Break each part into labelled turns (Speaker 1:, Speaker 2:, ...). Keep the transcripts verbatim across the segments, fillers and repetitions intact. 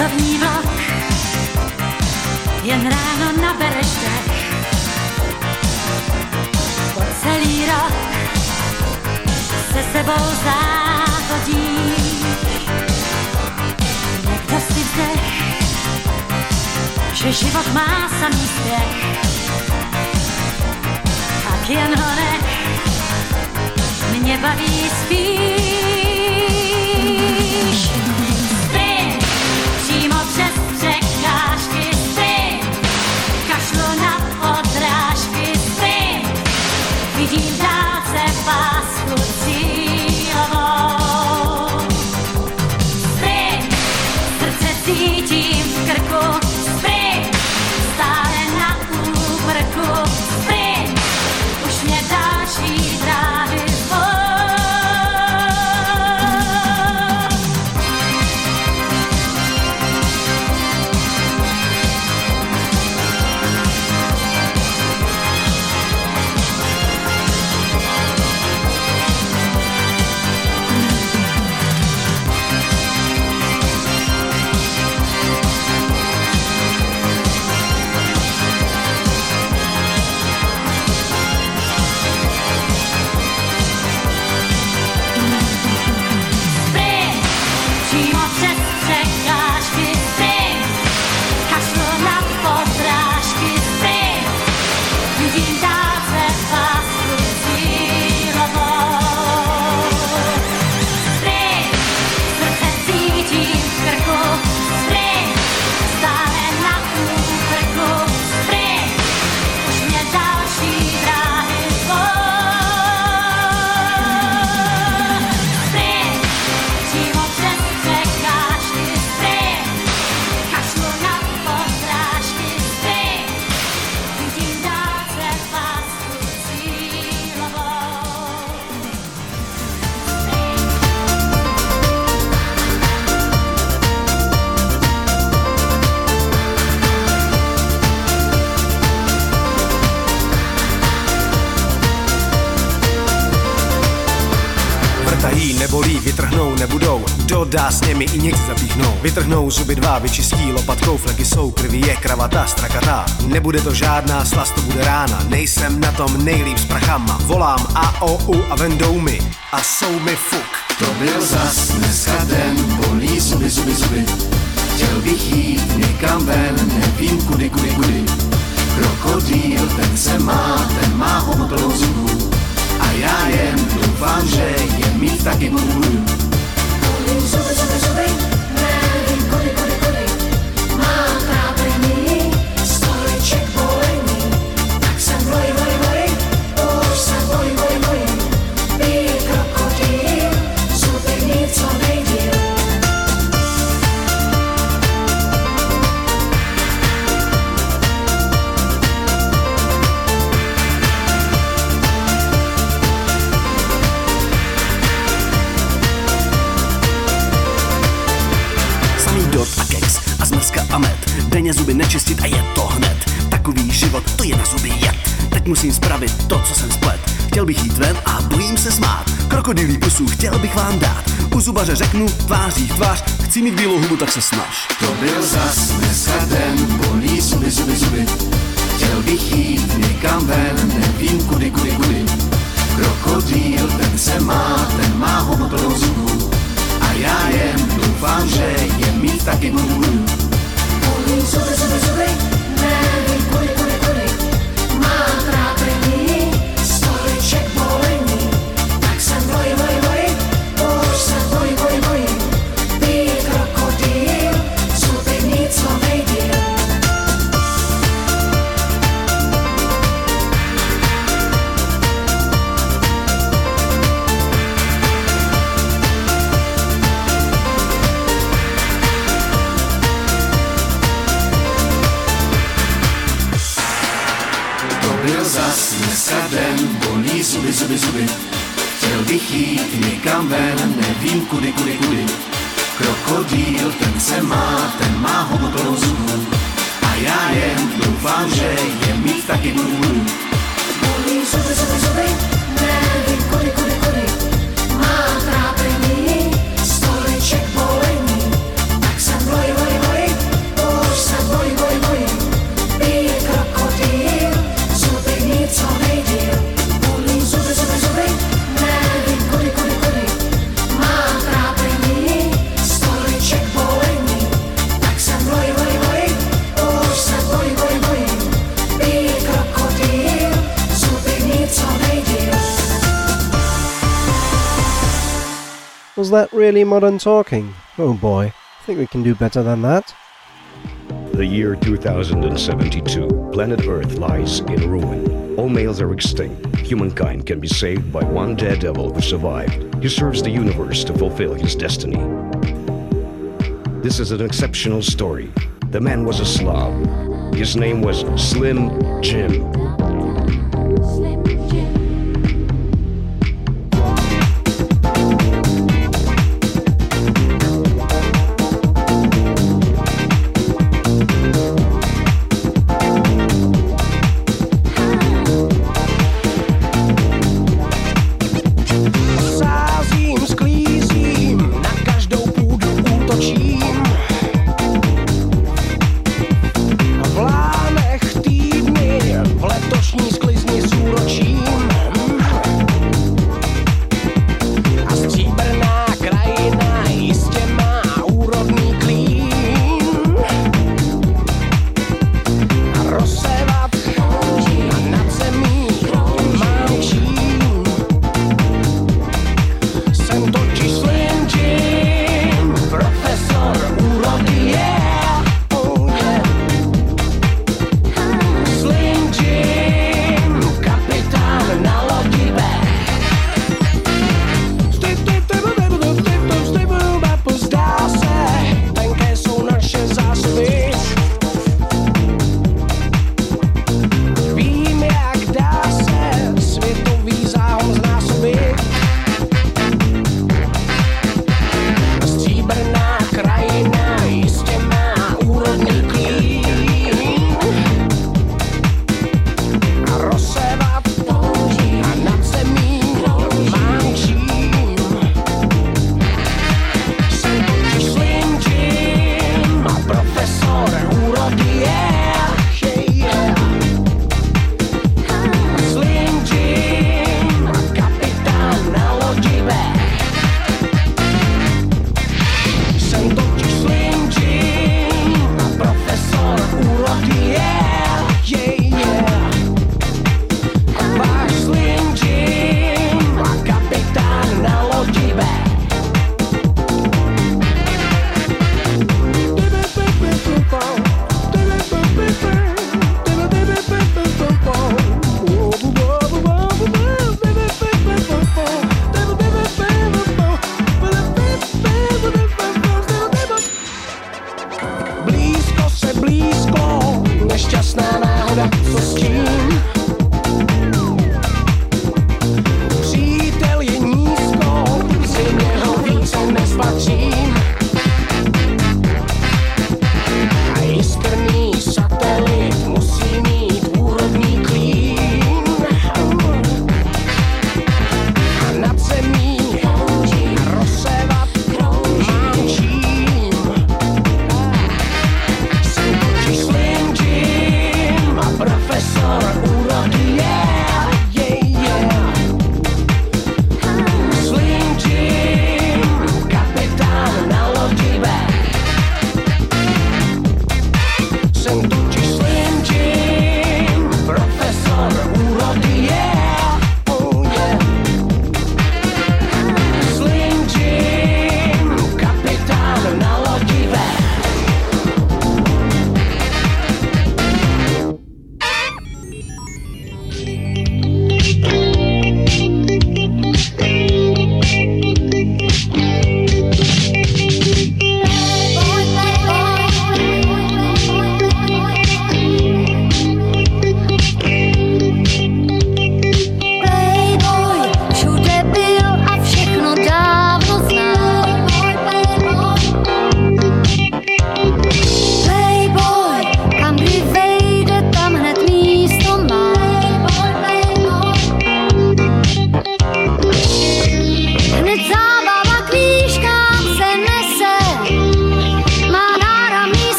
Speaker 1: Sportovní vlak, jen ráno nabereš dech. Po celý rok se sebou závodíš. Někdo si vzdech, že život má samý spěch. Tak jen ho nech, mě baví spíš. Sprint, přímo přes překážky, sprint, kašlu na odrážky, sprint, vidím dálce pásku cílovou. Sprint, srdce cítím v krku, sprint, stále na úmrku, sprint, už mě další dráhy zvou.
Speaker 2: Nebolí, vytrhnou, nebudou, dodá s nimi i někdy zapíchnou. Vytrhnou zuby dva, vyčistí lopatkou, fleky jsou, krví je kravata, strakatá. Nebude to žádná slast, to bude rána, nejsem na tom nejlíp s prachama. Volám A, O, U a vendou mi a jsou mi fuk.
Speaker 3: To byl zas dneska den, bolí zuby, zuby, zuby. Chtěl bych jít někam ven, nevím kudy, kudy, kudy. Krokodýl, ten se má, ten má hubu plnou zubů. A já jen doufám, že je mít taky budu.
Speaker 4: Bolí zuby, zuby, zuby, nevím kudy, kudy, kudy. Mám trápení, stoleček bolení. Tak jsem bojí, bojí, bojí, už jsem bojí, bojí, bojí. Být krokodýl, zuby mít co nejdýl.
Speaker 2: A med, denně zuby nečistit a je to hned. Takový život, to je na zuby jed. Teď musím spravit to, co jsem splet. Chtěl bych jít ven a bojím se smát. Krokodýlí pusu chtěl bych vám dát. U zubaře řeknu tváří v tvář, chci mít bílou hubu, tak se snaž.
Speaker 3: To byl zas dneska den, bolí zuby, zuby, zuby. Chtěl bych jít někam ven, nevím kudy, kudy, kudy. Krokodýl, ten se má, ten má hubu plnou zubů. A já jen doufám, že je mít taky budu.
Speaker 4: Bolí zuby, zuby, zuby, nevím kudy, kudy, kudy. Mám trápení, stoleček bolení. Tak jsem bojí, bojí, bojí, už jsem bojí, bojí, bojí. Být krokodýl, zuby mít co nejdýl.
Speaker 3: Zas dneska den, bolí zuby, zuby, zuby. Chtěl bych jít někam ven, nevím kudy, kudy, kudy. Krokodýl, ten se má, ten má hubu plnou zubů. A já jen doufám, že je mít taky budu.
Speaker 4: Bolí zuby, zuby, zuby, nevím kudy, kudy, kudy. Mám trápení, stoleček bolení. Tak jsem bojí, bojí, bojí.
Speaker 5: that really modern talking? Oh boy, I think we can do better than that.
Speaker 6: The year two thousand seventy-two. Planet Earth lies in ruin. All males are extinct. Humankind can be saved by one daredevil who survived. He serves the universe to fulfill his destiny. This is an exceptional story. The man was a Slav. His name was Slim Jim.
Speaker 4: Jsem totiž Slim Jim, profesor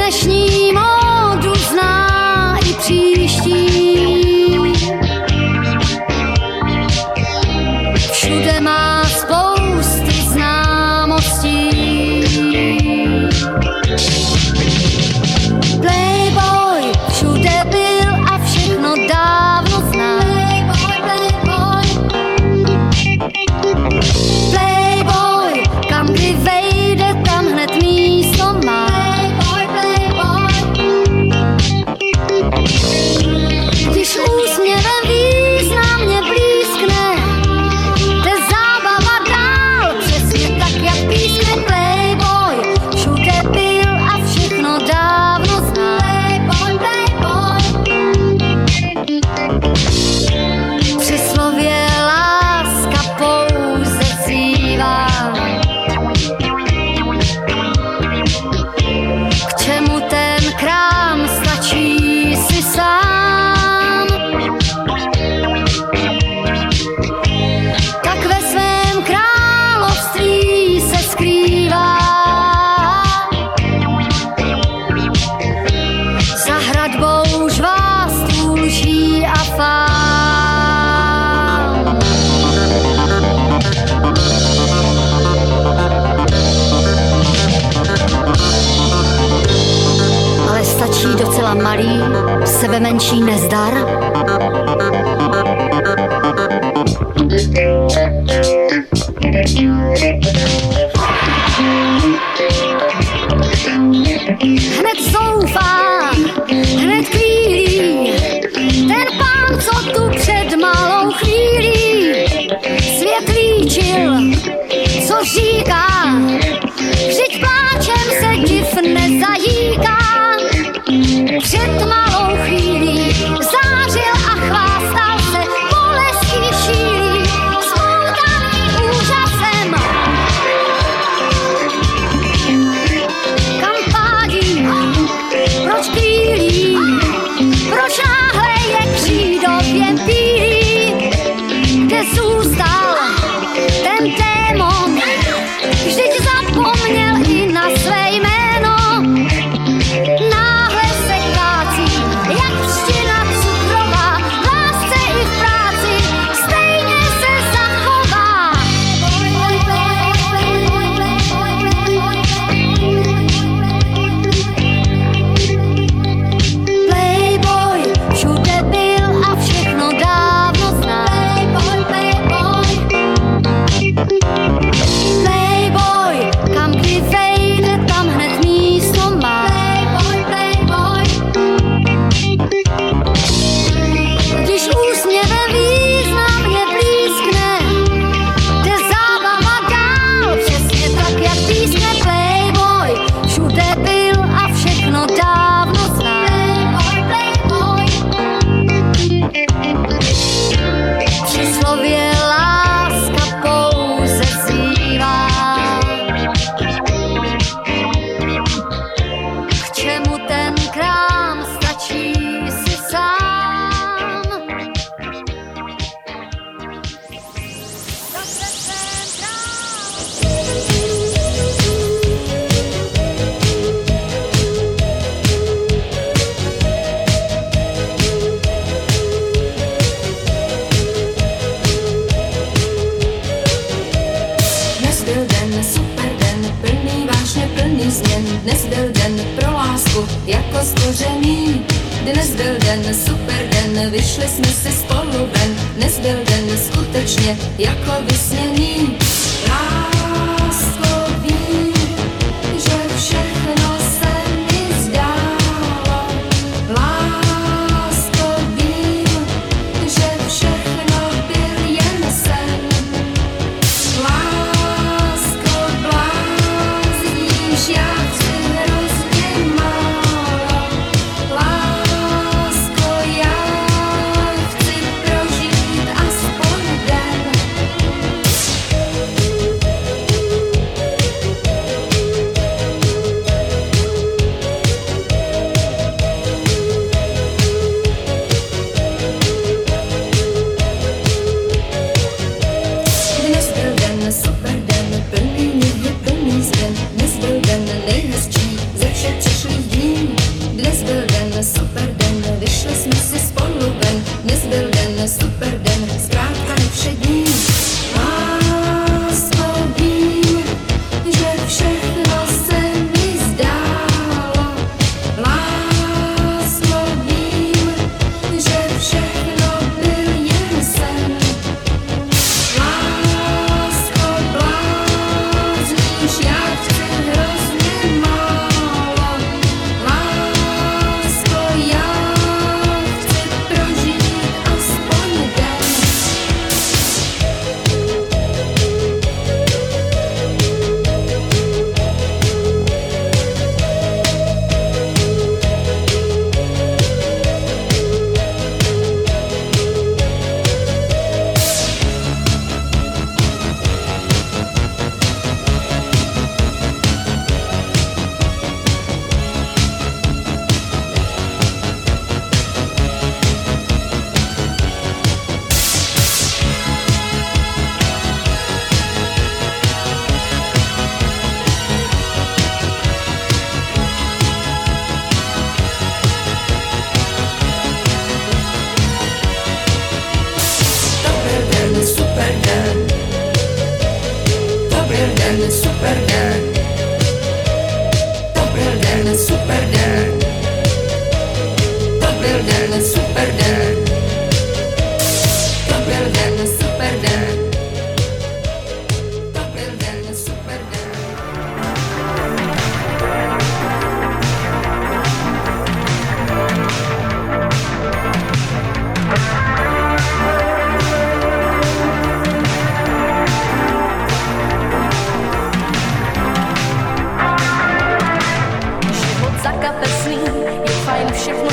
Speaker 1: dnešní módu zná i příští. Všude má spousty známostí. Playboy všude byl a všechno dávno zná. Playboy, kam kdy vejde, tam hned místo má. Když úsměvem významně blízkne, jde zábava dál, přesně tak, jak pískne. Playboy všude byl a všechno dávno zná. Při slově láska pouze zývá. K čemu ten krám, stačí si sám. Tak ve svém království se skrývá. Za hradbou žvástů, lží a fám. Ale stačí docela malý, sebe menší nezdar. Hned zoufá, hned kvílí, ten pán, co tu před malou chvílí svět líčil, co říká, vždyť pláčem se div nezajíká. Před malou chvílí zářil a chvástal se, bolestí šílí, smoutaný úžasem. Kam pádí, proč pílí, proč náhle je křídově pílí, kde zůstal ten démon, vždyť zapomněl i na své jméno. Náhle se kácí, jak třtina cukrová, v lásce i v práci stejně se zachová. Playboy všude byl a všechno dávno zná. Playboy, kam kdy vejde, tam hned místo má. Když úsměvem významně blízkne, jde zábava dál, přesně tak, jak pískne. Playboy všude byl a všechno dávno zná. Při slově láska pouze zývá. K čemu ten krám, stačí si sám. Zase ten krám.
Speaker 7: Dnes byl den, super den, plný vášně, plný změn. Dnes byl den pro lásku, jako stvořený. Dnes byl den, super den, vyšli jsme si spolu ven. Dnes byl den skutečně jako vysněný. Lásko, vím, že všechno se mi zdálo. Lásko, vím, že všechno byl jen sen. Lásko, blázníš, já chci hrozně málo. Lásko, já chci prožít aspoň den.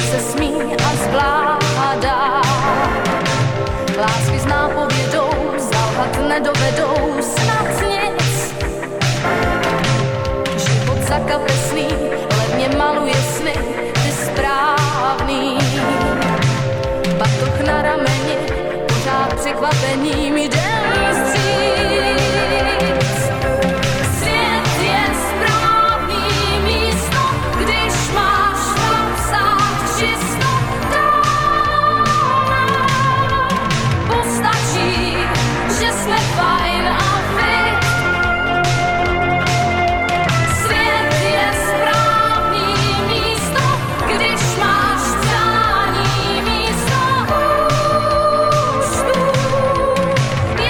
Speaker 7: se smí a zvládá. Lásky s nápovědou, zalhat nedovedou snad nic. Život zakapesný, levně maluje sny, ty správný. Batoh na rameni, pořád překvapením jdem vstříc. Svět je správný místo, když máš napsat čisto. Postačí, že jsme fajn a fit. Svět je správný místo, když máš přání místo účtu.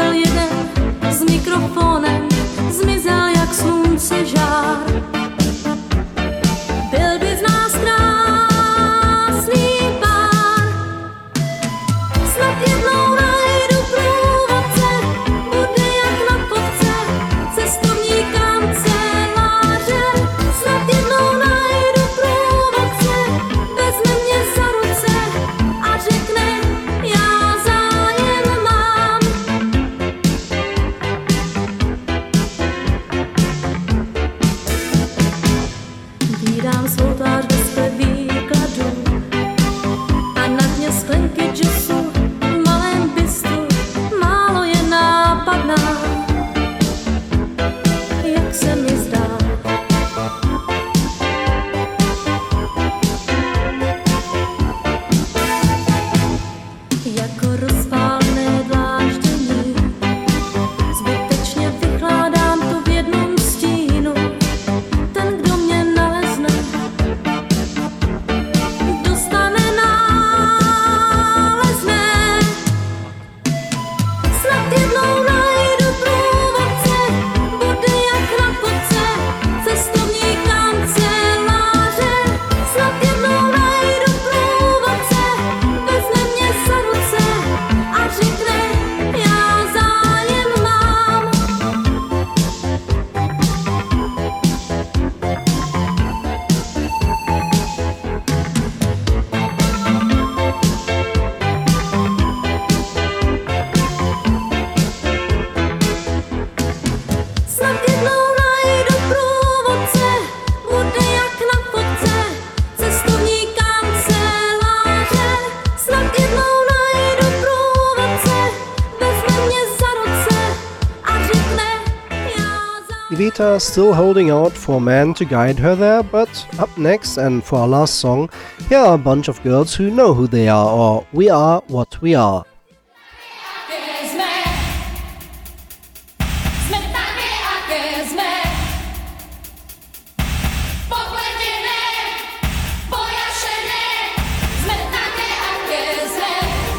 Speaker 7: přišel jeden s mikrofonem, zmizel jak slunce žár. Byl by z nás krásný pár, snad jednou najdu průvodce, bude jak na fotce, cestovní kanceláře. Snad jednou najdu průvodce, vezme mě za ruce a řekne, já zájem mám. Vídám svou tvář bez výkladu a na dně sklenky džusu v malém bistru málo je nápadná, jak se mi zdá. Jako rozpálené dláždění zbytečně vychládám tu v jednom stínu. Ten, kdo mě nalezne, dostane nálezné. Snad jednou najdu průvodce, bude jak na fotce, cestovní kanceláře. Snad jednou najdu průvodce, vezme mě za ruce a řekne, já zájem mám. Snad jednou najdu průvodce, bude jak na fotce, cestovní kanceláře. Snad jednou najdu průvodce, vezme mě za ruce a řekne, já zájem.
Speaker 5: Evita still holding out for a man to guide her there, but up next and for our last song, here are a bunch of girls who know who they are, or we are what we are.
Speaker 7: Jsme, jsme také, aké jsme. Popletené, pojašené, jsme také, aké jsme.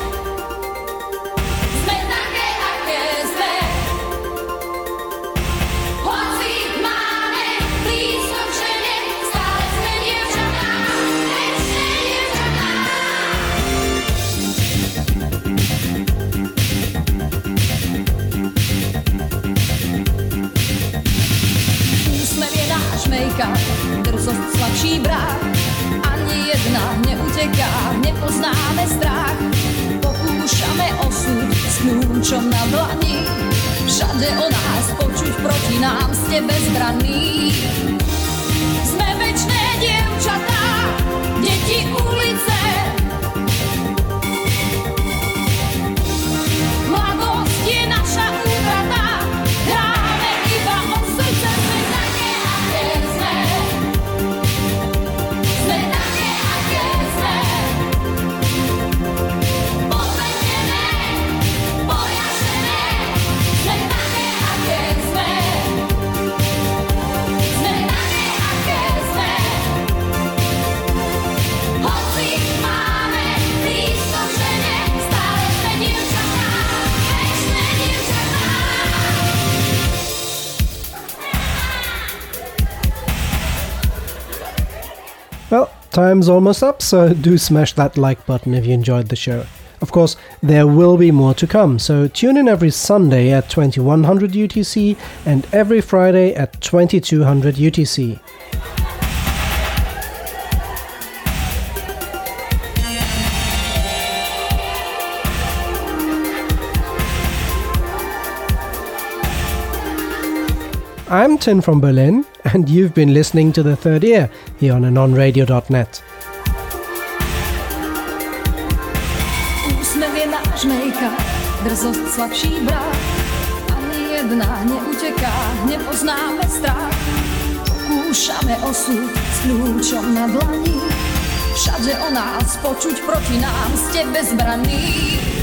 Speaker 7: Jsme také, aké jsme. Hoci máme blízko k žene, stále sme dievčatá, ešte dievčatá. Úsmev je náš make-up, drzost slabší brák. Ani jedna neuteká, nepoznáme strach. Pokúšame osud s kľúčom na dlani. Všade o nás počuť, proti nám ste bezbranní. Sme večné dievčatá, deti ulice. Mladosť je naša útrata, hráme iba o srdce. Sme také, aké sme. Sme také, aké sme. Popletené, pojašené, sme také, aké sme. Sme také, aké sme. Hoci máme blízko k žene, stále sme dievčatá, večné dievčatá.
Speaker 5: Well, time's almost up, so do smash that like button if you enjoyed the show. Of course, there will be more to come, so tune in every Sunday at twenty-one hundred U T C and every Friday at twenty-two hundred U T C. I'm Tin from Berlin, and you've been listening to The Third Ear here on anon radio dot net.
Speaker 7: Úsmev je náš make-up, drzost slabší brák. Ani jedna neuteká, nepoznáme strach. Pokúšame osud s kľúčom na dlani. Všade o nás počuť, proti nám ste bezbranní.